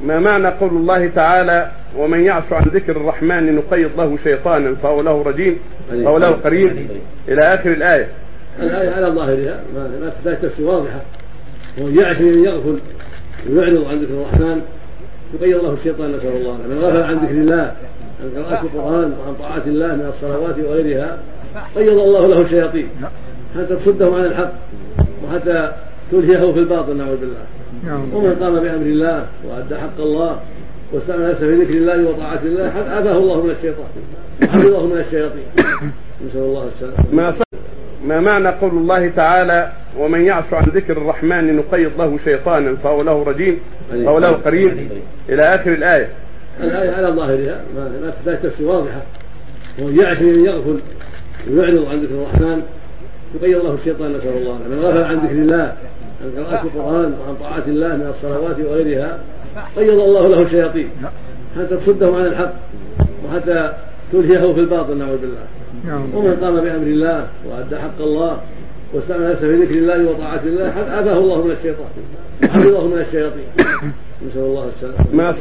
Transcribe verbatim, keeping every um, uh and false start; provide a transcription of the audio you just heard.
ما معنى قول الله تعالى ومن يعش عن ذكر الرحمن نقيض له شيطانا فهو له رجيم فهو له قرين إلى آخر الآية. الآية على ظاهرها ما تحتاج تفسير واضحة. ومن يعش يغفل ويعرض عن ذكر الرحمن يقيض له الشيطان نسأل الله. من غفل عن ذكر الله عن قراءة القرآن وعن طاعة الله من الصلوات وغيرها قيض الله له الشياطين حتى تصده عن الحق وحتى تلهيه في الباطل نعوذ بالله. ومن قام بأمر الله وأدى حق الله واستعمل نفسه في ذكر الله وطاعة الله عافاه الله من الشيطان وحفظه من الشياطين نسأل الله السلامة. ما معنى قول الله تعالى ومن يعش عن ذكر الرحمن نقيض له شيطانا فهو له رجيم فهو له قرين إلى آخر الآية. الآية على ظاهرها ما تحتاج تفسير واضحة. ومن يعش يغفل ويعرض عن ذكر الرحمن يقيض له الشيطان نسأل الله. من غفل عن ذكر الله عن قراءة القرآن وعن طاعة الله من الصلوات وغيرها قيض الله له الشياطين حتى تصده عن الحق وحتى تلهيه في الباطل نعوذ بالله. ومن قام بأمر الله وأدى حق الله واستعمل نفسه في ذكر الله وطاعة الله عافاه الله من الشيطان وحفظه من الشياطين نسأل الله السلامة.